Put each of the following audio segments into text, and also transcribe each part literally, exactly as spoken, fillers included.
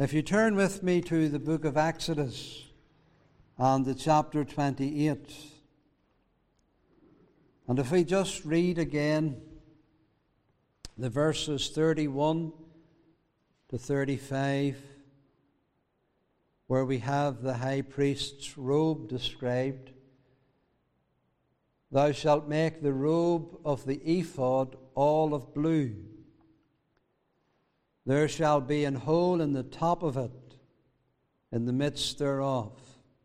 If you turn with me to the book of Exodus and the chapter twenty-eight, and if we just read again the verses thirty-one to thirty-five, where we have the high priest's robe described. Thou shalt make the robe of the ephod all of blue. There shall be an hole in the top of it, in the midst thereof.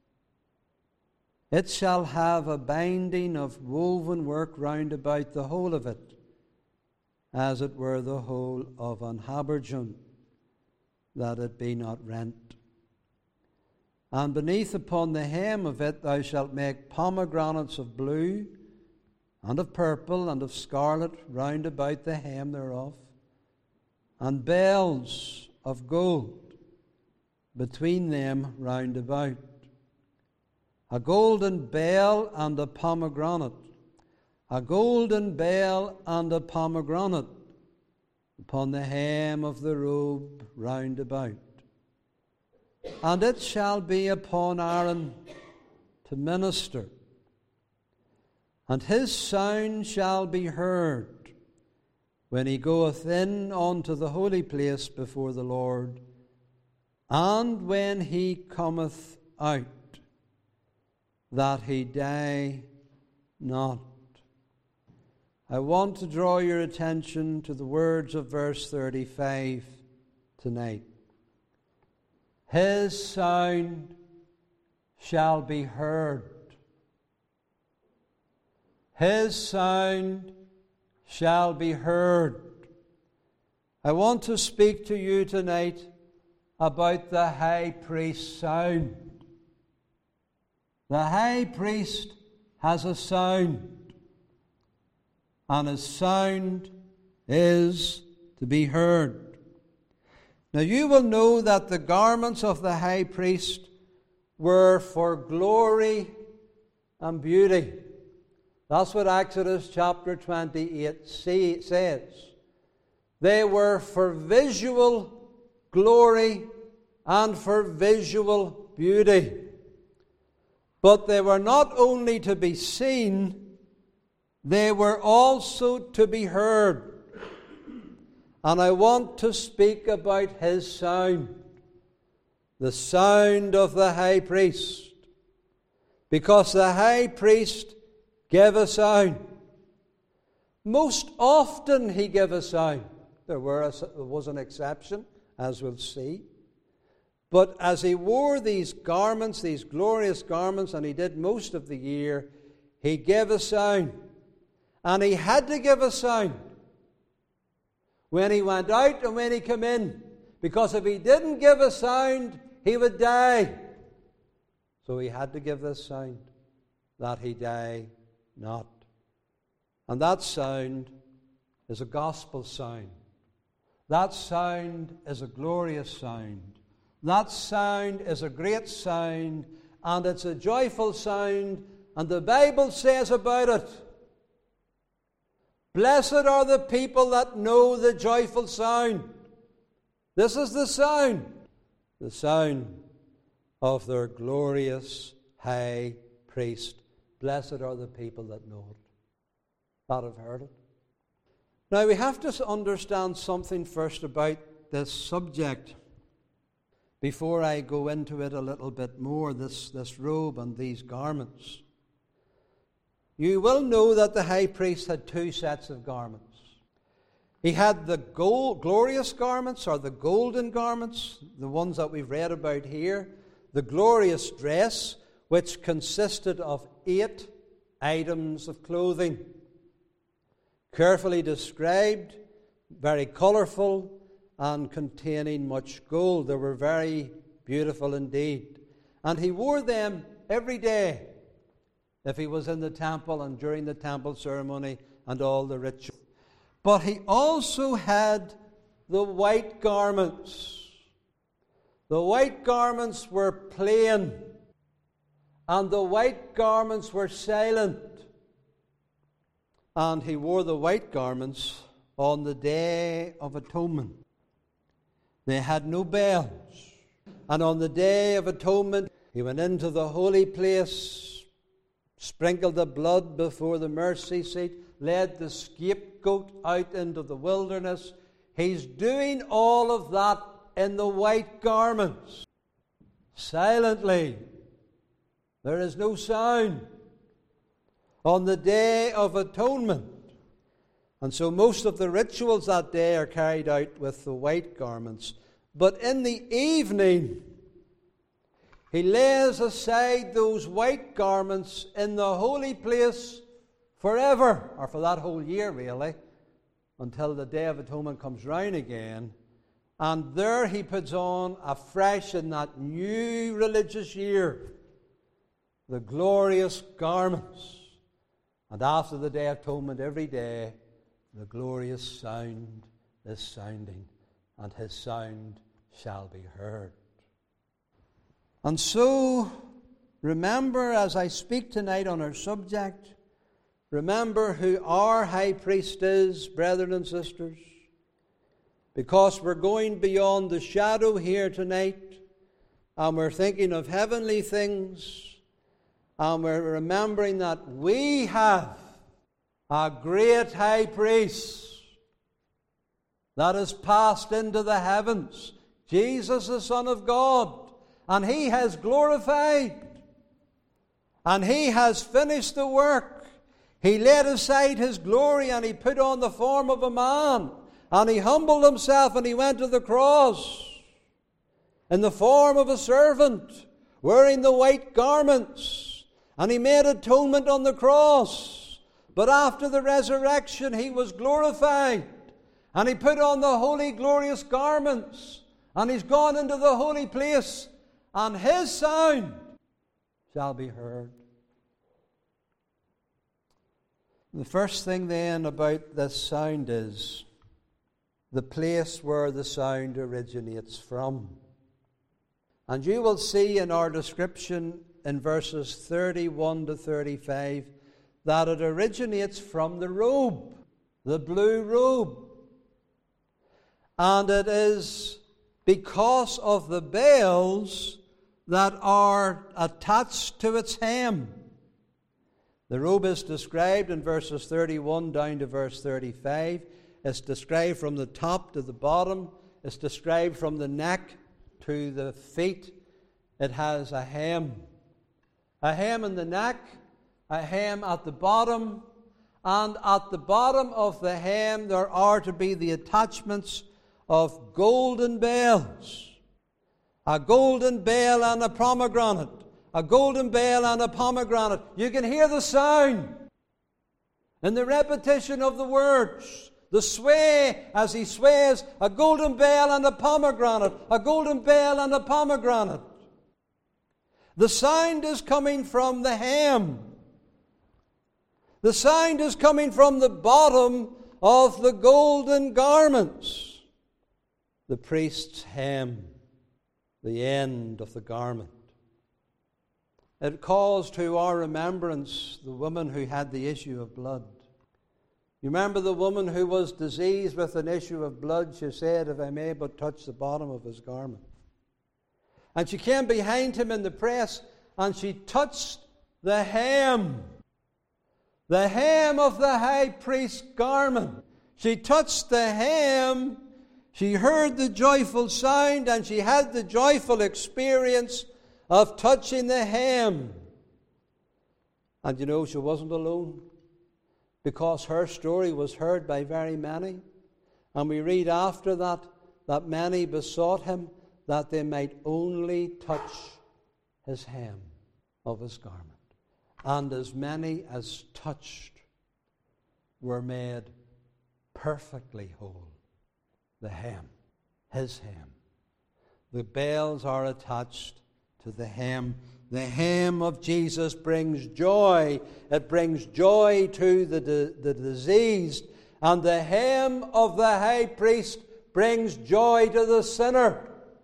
It shall have a binding of woven work round about the whole of it, as it were the whole of an habergeon, that it be not rent. And beneath upon the hem of it thou shalt make pomegranates of blue, and of purple, and of scarlet round about the hem thereof, and bells of gold between them round about. A golden bell and a pomegranate, a golden bell and a pomegranate upon the hem of the robe round about. And it shall be upon Aaron to minister, and his sound shall be heard when he goeth in unto the holy place before the Lord, and when he cometh out, that he die not. I want to draw your attention to the words of verse thirty-five tonight. His sound shall be heard. His sound shall be heard. I want to speak to you tonight about the high priest's sound. The high priest has a sound, and his sound is to be heard. Now you will know that the garments of the high priest were for glory and beauty. That's what Exodus chapter twenty-eight says. They were for visual glory and for visual beauty. But they were not only to be seen, they were also to be heard. And I want to speak about his sound, the sound of the high priest, because the high priest gave a sound. Most often he gave a sound. There, were a, there was an exception, as we'll see. But as he wore these garments, these glorious garments, and he did most of the year, he gave a sound. And he had to give a sound when he went out and when he came in. Because if he didn't give a sound, he would die. So he had to give this sound, that he die not. And that sound is a gospel sound. That sound is a glorious sound. That sound is a great sound, and it's a joyful sound, and the Bible says about it, blessed are the people that know the joyful sound. This is the sound, the sound of their glorious high priest. Blessed are the people that know it, that have heard it. Now we have to understand something first about this subject before I go into it a little bit more, this, this robe and these garments. You will know that the high priest had two sets of garments. He had the gold, glorious garments, or the golden garments, the ones that we've read about here, the glorious dress, which consisted of eight items of clothing, carefully described, very colourful, and containing much gold. They were very beautiful indeed. And he wore them every day if he was in the temple and during the temple ceremony and all the rituals. But he also had the white garments. The white garments were plain, and the white garments were silent. And he wore the white garments on the Day of Atonement. They had no bells. And on the Day of Atonement, he went into the holy place, sprinkled the blood before the mercy seat, led the scapegoat out into the wilderness. He's doing all of that in the white garments, silently. There is no sound on the Day of Atonement. And so most of the rituals that day are carried out with the white garments. But in the evening, he lays aside those white garments in the holy place forever, or for that whole year really, until the Day of Atonement comes round again. And there he puts on afresh in that new religious year the glorious garments. And after the Day of Atonement, every day, the glorious sound is sounding, and his sound shall be heard. And so, remember, as I speak tonight on our subject, remember who our high priest is, brethren and sisters, because we're going beyond the shadow here tonight, and we're thinking of heavenly things, and we're remembering that we have a great high priest that has passed into the heavens, Jesus the Son of God, and he has glorified, and he has finished the work. He laid aside his glory and he put on the form of a man, and he humbled himself and he went to the cross in the form of a servant, wearing the white garments, and he made atonement on the cross. But after the resurrection he was glorified, and he put on the holy glorious garments, and he's gone into the holy place, and his sound shall be heard. The first thing then about this sound is the place where the sound originates from. And you will see in our description in verses thirty-one to thirty-five that it originates from the robe, the blue robe. And it is because of the bells that are attached to its hem. The robe is described in verses thirty-one down to verse thirty-five. It's described from the top to the bottom. It's described from the neck to the feet. It has a hem. A hem in the neck, a hem at the bottom, and at the bottom of the hem there are to be the attachments of golden bells. A golden bell and a pomegranate. A golden bell and a pomegranate. You can hear the sound in the repetition of the words. The sway as he sways, a golden bell and a pomegranate. A golden bell and a pomegranate. The sound is coming from the hem. The sound is coming from the bottom of the golden garments. The priest's hem, the end of the garment. It calls to our remembrance the woman who had the issue of blood. You remember the woman who was diseased with an issue of blood? She said, "If I may but touch the bottom of his garment." And she came behind him in the press, and she touched the hem, the hem of the high priest's garment. She touched the hem, she heard the joyful sound, and she had the joyful experience of touching the hem. And you know, she wasn't alone, because her story was heard by very many. And we read after that, that many besought him that they might only touch his hem of his garment. And as many as touched were made perfectly whole. The hem, his hem. The bells are attached to the hem. The hem of Jesus brings joy. It brings joy to the, the, the diseased. And the hem of the high priest brings joy to the sinner.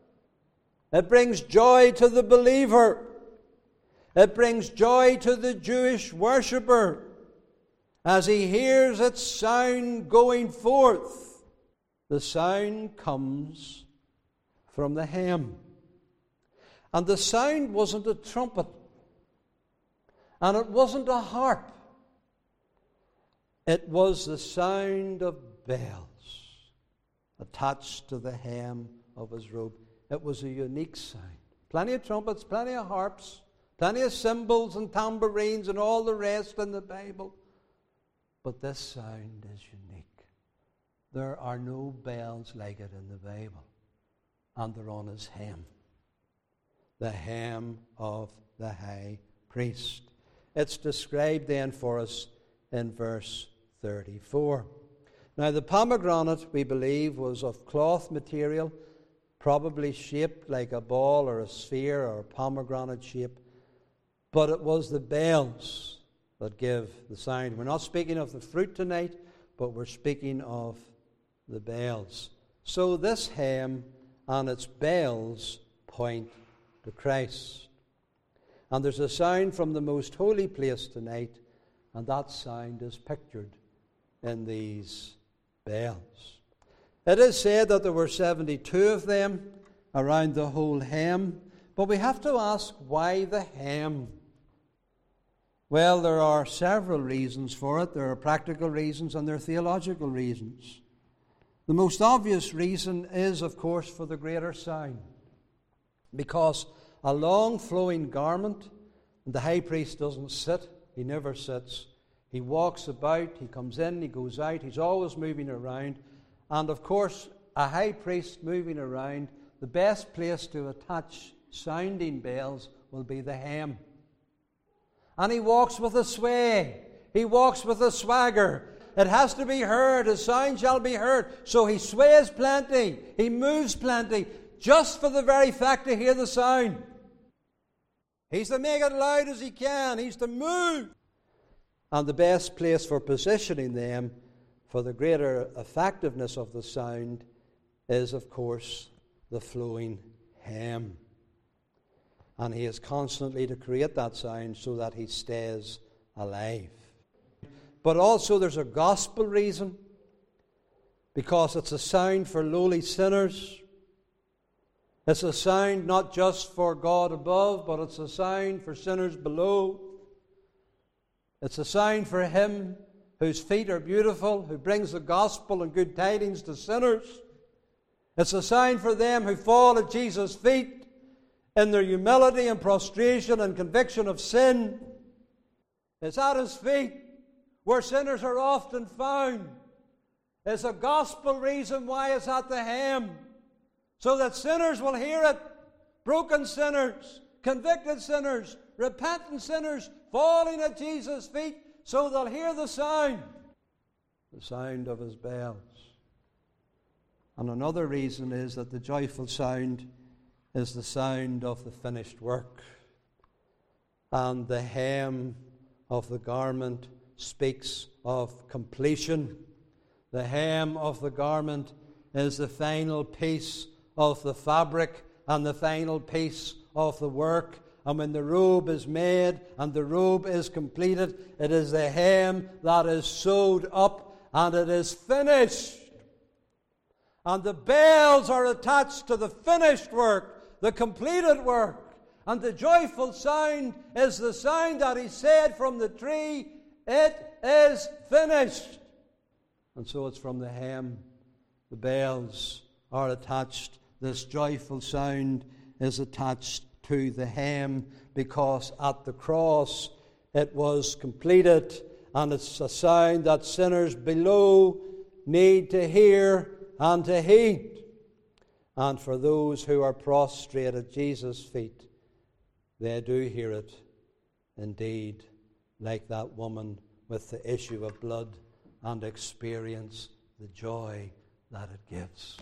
It brings joy to the believer. It brings joy to the Jewish worshipper as he hears its sound going forth. The sound comes from the hem. And the sound wasn't a trumpet. And it wasn't a harp. It was the sound of bells attached to the hem of his robe. It was a unique sound. Plenty of trumpets, plenty of harps, plenty of cymbals and tambourines and all the rest in the Bible. But this sound is unique. There are no bells like it in the Bible. And they're on his hem. The hem of the high priest. It's described then for us in verse thirty-four. Now the pomegranate, we believe, was of cloth material, probably shaped like a ball or a sphere or a pomegranate shape. But it was the bells that give the sound. We're not speaking of the fruit tonight, but we're speaking of the bells. So this hem and its bells point to Christ. And there's a sound from the most holy place tonight, and that sound is pictured in these bells. It is said that there were seventy-two of them around the whole hem, but we have to ask, why the hem? Well, there are several reasons for it. There are practical reasons and there are theological reasons. The most obvious reason is, of course, for the greater sound. Because a long flowing garment, and the high priest doesn't sit, he never sits. He walks about, he comes in, he goes out, he's always moving around. And of course, a high priest moving around, the best place to attach sounding bells will be the hem. And he walks with a sway, he walks with a swagger. It has to be heard, his sound shall be heard. So he sways plenty, he moves plenty, just for the very fact to hear the sound. He's to make it loud as he can, he's to move. And the best place for positioning them for the greater effectiveness of the sound is, of course, the flowing hem. And he is constantly to create that sound so that he stays alive. But also there's a gospel reason, because it's a sound for lowly sinners. It's a sound not just for God above, but it's a sound for sinners below. It's a sound for him whose feet are beautiful, who brings the gospel and good tidings to sinners. It's a sign for them who fall at Jesus' feet in their humility and prostration and conviction of sin. It's at his feet where sinners are often found. It's a gospel reason why it's at the hem, so that sinners will hear it. Broken sinners, convicted sinners, repentant sinners falling at Jesus' feet, so they'll hear the sound, the sound of his bells. And another reason is that the joyful sound is the sound of the finished work. And the hem of the garment speaks of completion. The hem of the garment is the final piece of the fabric and the final piece of the work. And when the robe is made and the robe is completed, it is the hem that is sewed up and it is finished. And the bells are attached to the finished work, the completed work. And the joyful sound is the sound that he said from the tree, it is finished. And so it's from the hem. The bells are attached. This joyful sound is attached to the hem, because at the cross it was completed, and it's a sound that sinners below need to hear and to heed. And for those who are prostrate at Jesus' feet, they do hear it indeed, like that woman with the issue of blood, and experience the joy that it gives.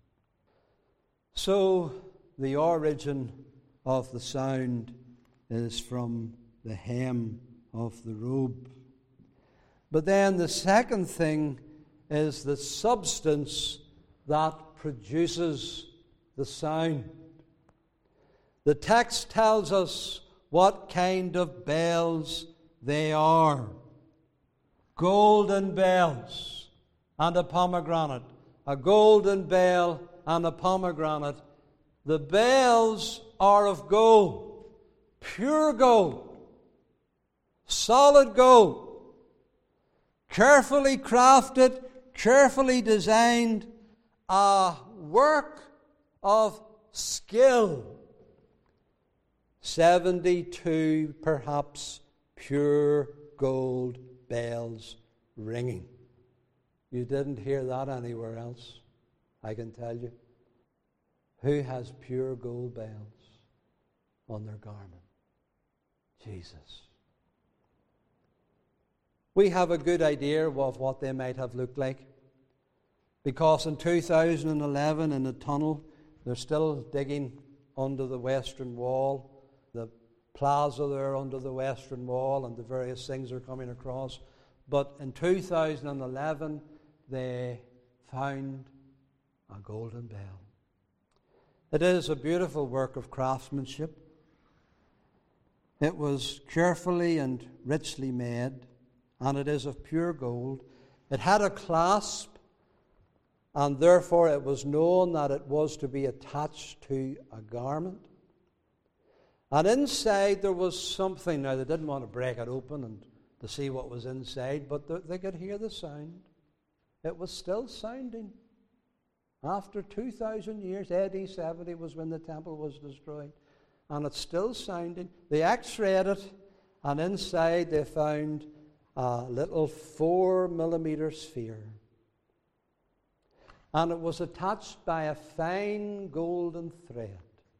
So the origin of the sound is from the hem of the robe. But then the second thing is the substance that produces the sound. The text tells us what kind of bells they are. Golden bells and a pomegranate. A golden bell and a pomegranate. The bells are of gold, pure gold, solid gold, carefully crafted, carefully designed, a work of skill. Seventy-two, perhaps, pure gold bells ringing. You didn't hear that anywhere else, I can tell you. Who has pure gold bells on their garment? Jesus. We have a good idea of what they might have looked like, because in two thousand eleven in the tunnel, they're still digging under the western wall, the plaza there under the western wall, and the various things are coming across. But in two thousand eleven, they found a golden bell. It is a beautiful work of craftsmanship. It was carefully and richly made, and it is of pure gold. It had a clasp, and therefore it was known that it was to be attached to a garment. And inside there was something. Now, they didn't want to break it open and to see what was inside, but they could hear the sound. It was still sounding. After two thousand years, A D seventy was when the temple was destroyed, and it's still sounding. They x-rayed it, and inside they found a little four millimeter sphere. And it was attached by a fine golden thread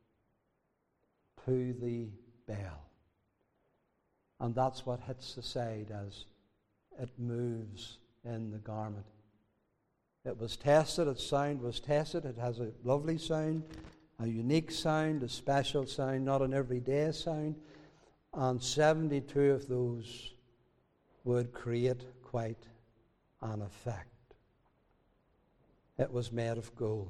to the bell. And that's what hits the side as it moves in the garment. It was tested, its sound was tested. It has a lovely sound, a unique sound, a special sound, not an everyday sound. And seventy-two of those would create quite an effect. It was made of gold.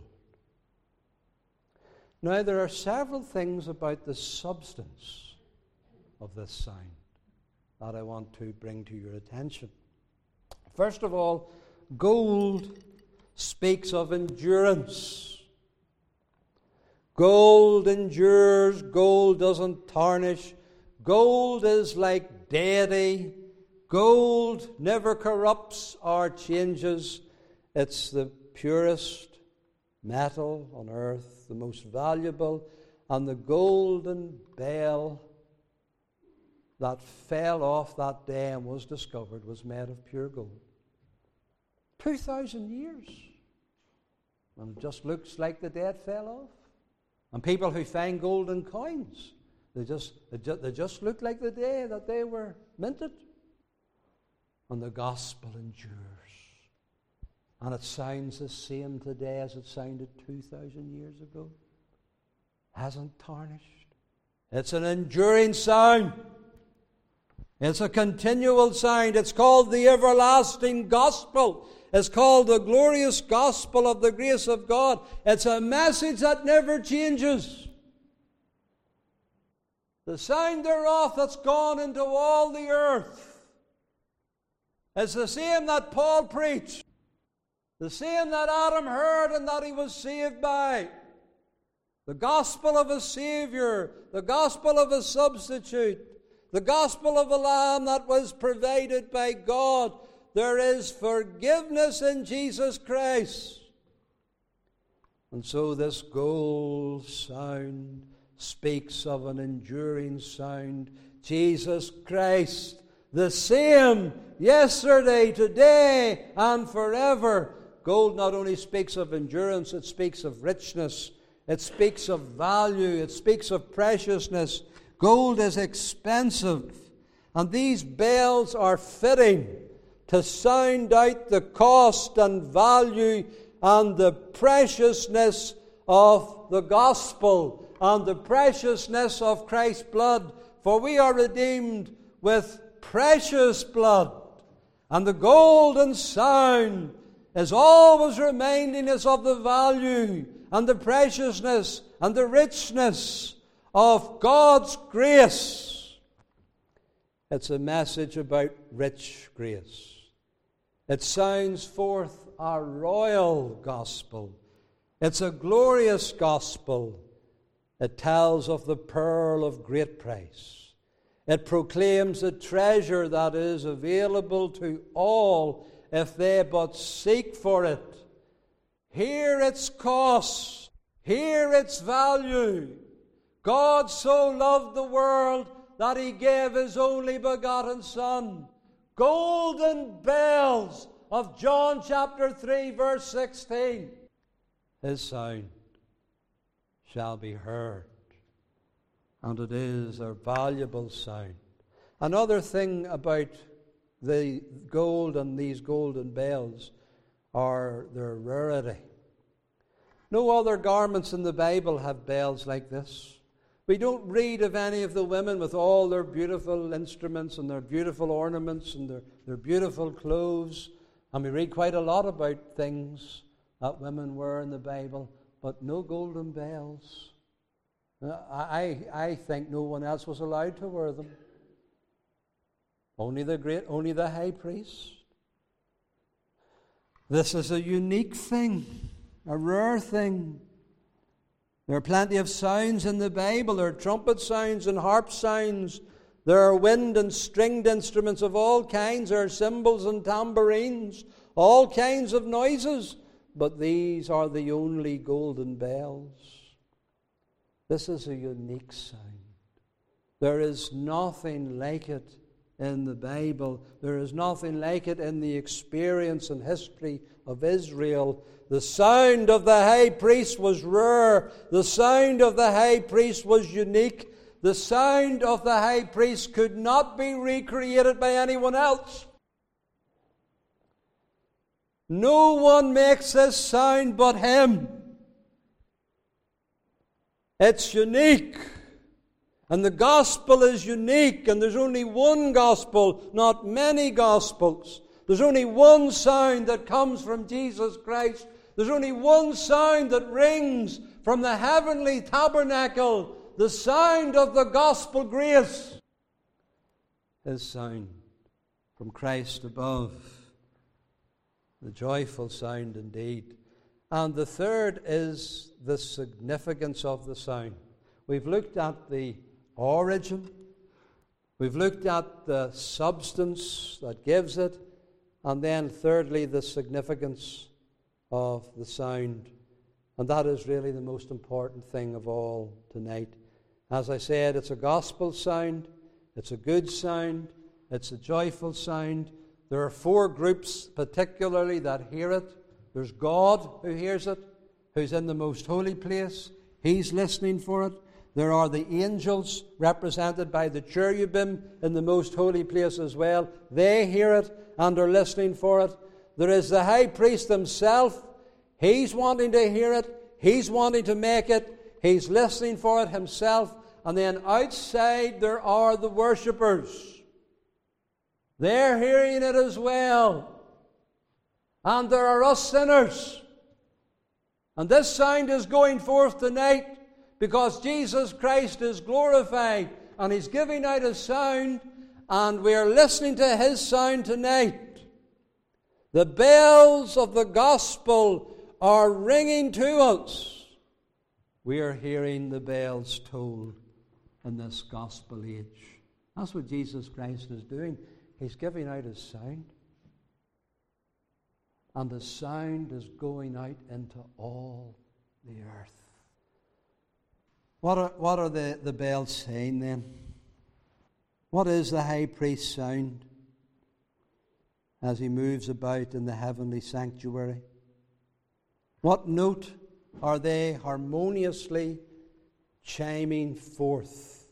Now, there are several things about the substance of this sound that I want to bring to your attention. First of all, gold speaks of endurance. Gold endures. Gold doesn't tarnish. Gold is like deity. Gold never corrupts or changes. It's the purest metal on earth, the most valuable, and the golden bell that fell off that day and was discovered was made of pure gold. Two thousand years. And it just looks like the day it fell off. And people who find golden coins, they just, they just, they just look like the day that they were minted. And the gospel endures. And it sounds the same today as it sounded two thousand years ago. Hasn't tarnished. It's an enduring sound. It's a continual sound. It's called the everlasting gospel. It's called the glorious gospel of the grace of God. It's a message that never changes. The sound thereof that's gone into all the earth is the same that Paul preached. The same that Adam heard and that he was saved by. The gospel of a Savior. The gospel of a substitute. The gospel of a Lamb that was provided by God. There is forgiveness in Jesus Christ. And so this gold sound speaks of an enduring sound. Jesus Christ, the same yesterday, today, and forever. Gold not only speaks of endurance, it speaks of richness. It speaks of value. It speaks of preciousness. Gold is expensive. And these bells are fitting to sound out the cost and value and the preciousness of the gospel and the preciousness of Christ's blood. For we are redeemed with precious blood. And the golden sound is always reminding us of the value and the preciousness and the richness of God's grace. It's a message about rich grace. It sounds forth a royal gospel. It's a glorious gospel. It tells of the pearl of great price. It proclaims the treasure that is available to all if they but seek for it. Hear its cost. Hear its value. God so loved the world that he gave his only begotten Son. Golden bells of John chapter three, verse sixteen. His sound shall be heard, and it is a valuable sound. Another thing about the gold and these golden bells are their rarity. No other garments in the Bible have bells like this. We don't read of any of the women with all their beautiful instruments and their beautiful ornaments and their, their beautiful clothes. And we read quite a lot about things that women wear in the Bible, but no golden bells. I, I think no one else was allowed to wear them. Only the great, only the high priest. This is a unique thing, a rare thing. There are plenty of sounds in the Bible. There are trumpet sounds and harp sounds. There are wind and stringed instruments of all kinds. There are cymbals and tambourines, all kinds of noises. But these are the only golden bells. This is a unique sound. There is nothing like it in the Bible. There is nothing like it in the experience and history of Israel. The sound of the high priest was rare. The sound of the high priest was unique. The sound of the high priest could not be recreated by anyone else. No one makes this sound but him. It's unique. And the gospel is unique. And there's only one gospel, not many gospels. There's only one sound that comes from Jesus Christ. There's only one sound that rings from the heavenly tabernacle, the sound of the gospel grace. His sound from Christ above. The joyful sound indeed. And the third is the significance of the sound. We've looked at the origin. We've looked at the substance that gives it. And then thirdly, the significance of the sound. And that is really the most important thing of all tonight. As I said, it's a gospel sound. It's a good sound. It's a joyful sound. There are four groups particularly that hear it. There's God who hears it, who's in the most holy place. He's listening for it. There are the angels represented by the cherubim in the most holy place as well. They hear it and are listening for it. There is the high priest himself. He's wanting to hear it. He's wanting to make it. He's listening for it himself. And then outside there are the worshippers. They're hearing it as well. And there are us sinners. And this sound is going forth tonight because Jesus Christ is glorified and He's giving out a sound, and we are listening to His sound tonight. The bells of the gospel are ringing to us. We are hearing the bells tolled in this gospel age. That's what Jesus Christ is doing. He's giving out His sound. And the sound is going out into all the earth. What are, what are the, the bells saying then? What is the high priest's sound as he moves about in the heavenly sanctuary? What note are they harmoniously chiming forth?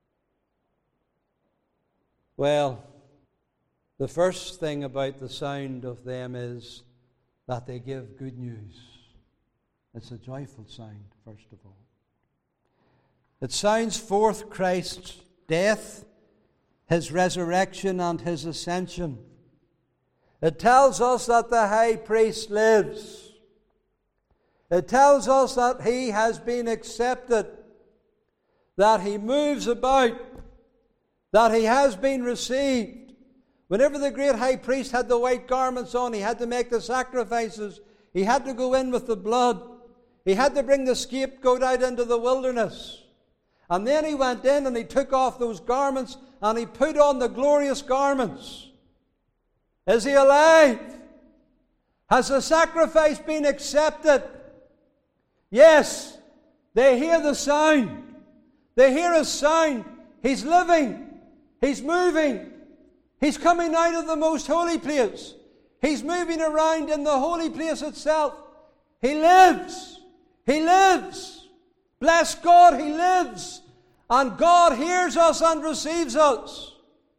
Well, the first thing about the sound of them is that they give good news. It's a joyful sound, first of all. It sounds forth Christ's death, His resurrection, and His ascension. It tells us that the high priest lives. It tells us that He has been accepted, that He moves about, that He has been received. Whenever the great high priest had the white garments on, he had to make the sacrifices. He had to go in with the blood. He had to bring the scapegoat out into the wilderness. And then he went in and he took off those garments and he put on the glorious garments. Is he alive? Has the sacrifice been accepted? Yes. They hear the sound. They hear his sound. He's living. He's moving. He's coming out of the most holy place. He's moving around in the holy place itself. He lives. He lives. Bless God, he lives. And God hears us and receives us.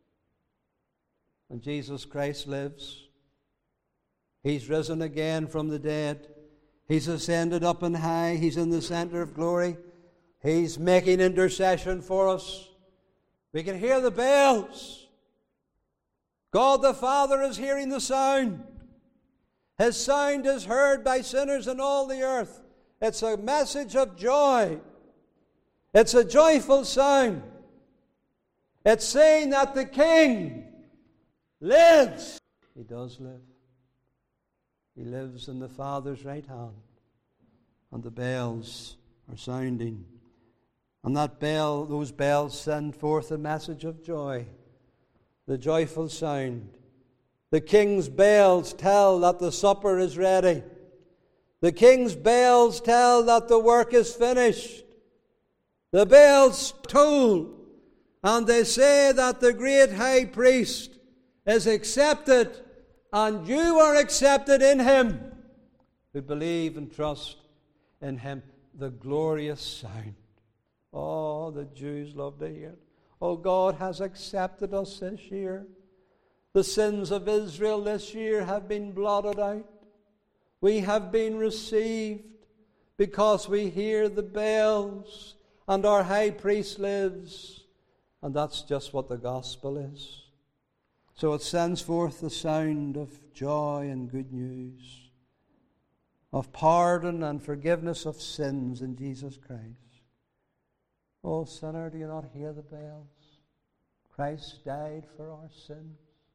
And Jesus Christ lives. He's risen again from the dead. He's ascended up on high. He's in the center of glory. He's making intercession for us. We can hear the bells. God the Father is hearing the sound. His sound is heard by sinners in all the earth. It's a message of joy. It's a joyful sound. It's saying that the King lives. He does live. He lives in the Father's right hand. And the bells are sounding. And that bell, those bells send forth a message of joy. The joyful sound. The King's bells tell that the supper is ready. The King's bells tell that the work is finished. The bells toll, and they say that the great high priest is accepted, and you are accepted in him who believe and trust in him. The glorious sound. Oh, the Jews love to hear it. Oh, God has accepted us this year. The sins of Israel this year have been blotted out. We have been received because we hear the bells and our high priest lives. And that's just what the gospel is. So it sends forth the sound of joy and good news, of pardon and forgiveness of sins in Jesus Christ. Oh, sinner, do you not hear the bells? Christ died for our sins.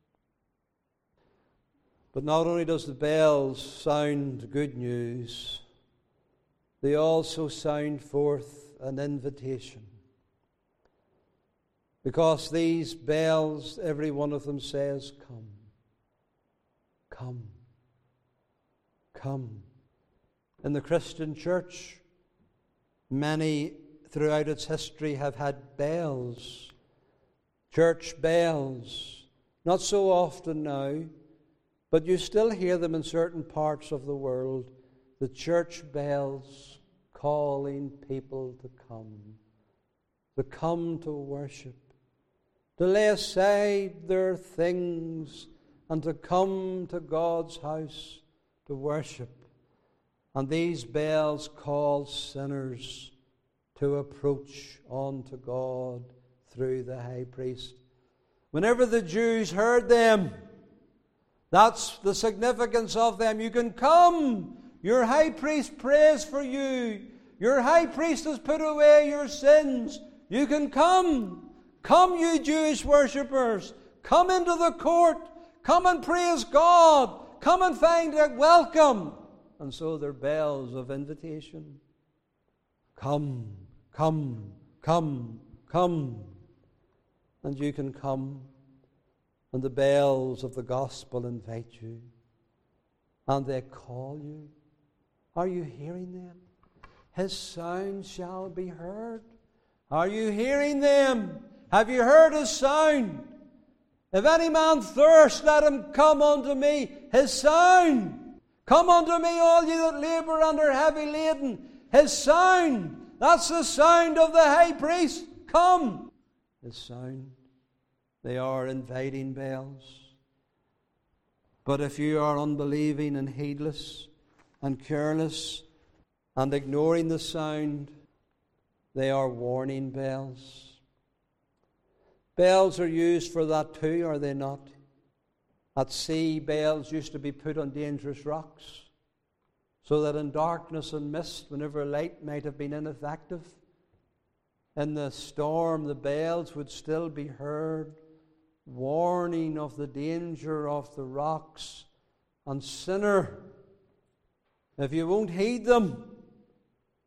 But not only does the bells sound good news, they also sound forth an invitation. Because these bells, every one of them says, come, come, come. In the Christian church, many throughout its history have had bells, church bells. Not so often now, but you still hear them in certain parts of the world, the church bells calling people to come, to come to worship, to lay aside their things and to come to God's house to worship. And these bells call sinners to approach unto God through the high priest. Whenever the Jews heard them, that's the significance of them. You can come. Your high priest prays for you. Your high priest has put away your sins. You can come. Come, you Jewish worshippers. Come into the court. Come and praise God. Come and find a welcome. And so they're bells of invitation. Come, come, come, come. And you can come. And the bells of the gospel invite you. And they call you. Are you hearing them? His sound shall be heard. Are you hearing them? Have you heard his sound? If any man thirst, let him come unto me. His sound. Come unto me, all ye that labour and are heavy laden. His sound. That's the sound of the high priest. Come. His sound. They are inviting bells. But if you are unbelieving and heedless and careless and ignoring the sound, they are warning bells. Bells are used for that too, are they not? At sea, bells used to be put on dangerous rocks so that in darkness and mist, whenever light might have been ineffective, in the storm the bells would still be heard, warning of the danger of the rocks. And sinner, if you won't heed them,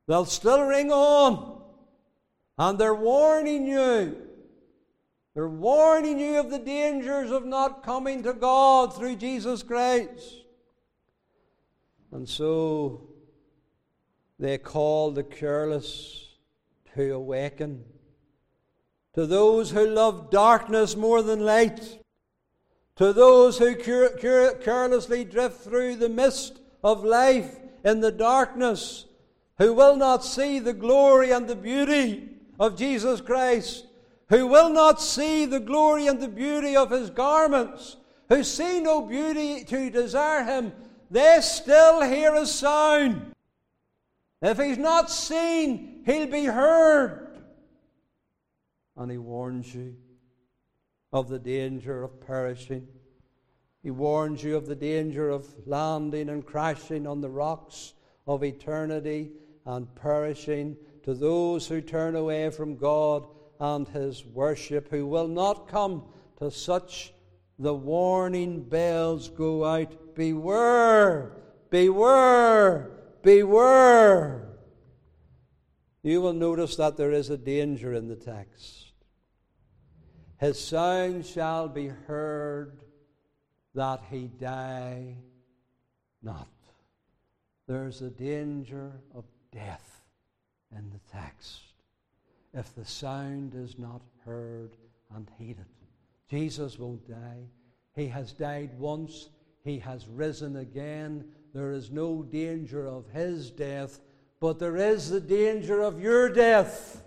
They'll still ring on. And they're warning you. They're warning you of the dangers of not coming to God through Jesus Christ. And so they call the careless to awaken. To those who love darkness more than light. To those who cur- cur- carelessly drift through the mist of life in the darkness, who will not see the glory and the beauty of Jesus Christ, who will not see the glory and the beauty of His garments, who see no beauty to desire Him, they still hear a sound. If He's not seen, He'll be heard. And He warns you of the danger of perishing. He warns you of the danger of landing and crashing on the rocks of eternity and perishing. To those who turn away from God and His worship, who will not come to such, the warning bells go out. Beware, beware, beware. You will notice that there is a danger in the text. His sound shall be heard, that he die not. There's a danger of death in the text if the sound is not heard and heeded. Jesus won't die. He has died once. He has risen again. There is no danger of His death, but there is the danger of your death.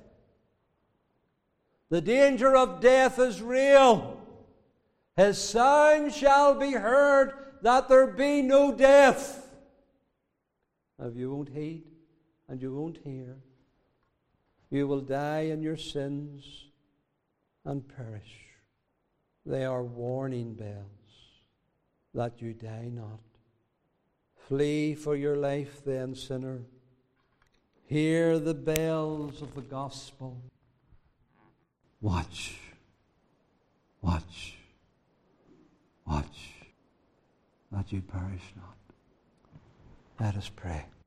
The danger of death is real. His sound shall be heard, that there be no death. If you won't heed and you won't hear, you will die in your sins and perish. They are warning bells that you die not. Flee for your life then, sinner. Hear the bells of the gospel. Watch, watch, watch, that you perish not. Let us pray.